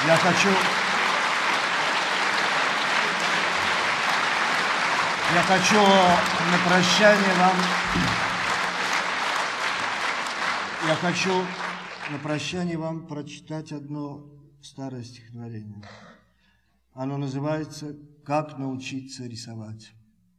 Я хочу на прощание вам... Я хочу на прощание вам прочитать одно старое стихотворение. Оно называется «Как научиться рисовать».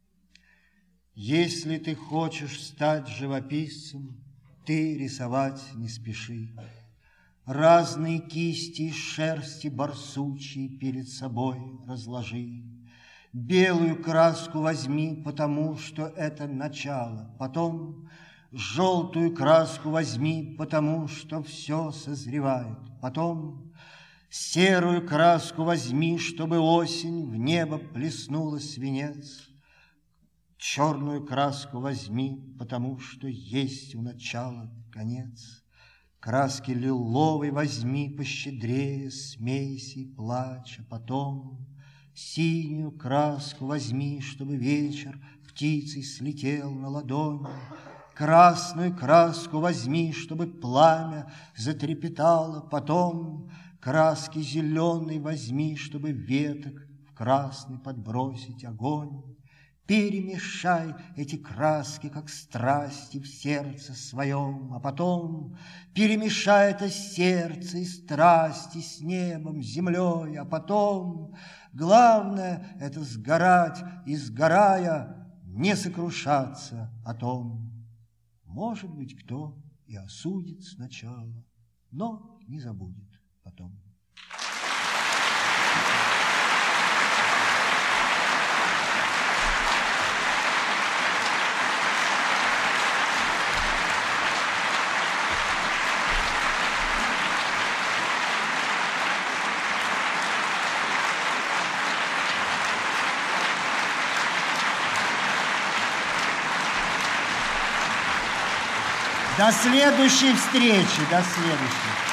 Если ты хочешь стать живописцем, ты рисовать не спеши. Разные кисти из шерсти барсучьей перед собой разложи. Белую краску возьми, потому что это начало. Потом желтую краску возьми, потому что все созревает. Потом серую краску возьми, чтобы осень в небо плеснула свинец. Черную краску возьми, потому что есть у начала конец. Краски лиловой возьми пощедрее, смейся и плачь, а потом синюю краску возьми, чтобы вечер птицей слетел на ладонь. Красную краску возьми, чтобы пламя затрепетало, потом краски зеленой возьми, чтобы веток в красный подбросить огонь. Перемешай эти краски, как страсти в сердце своем, а потом перемешай это сердце и страсти с небом, землей, а потом главное — это сгорать и, сгорая, не сокрушаться о том. Может быть, кто и осудит сначала, но не забудет потом. До следующей встречи, до следующей.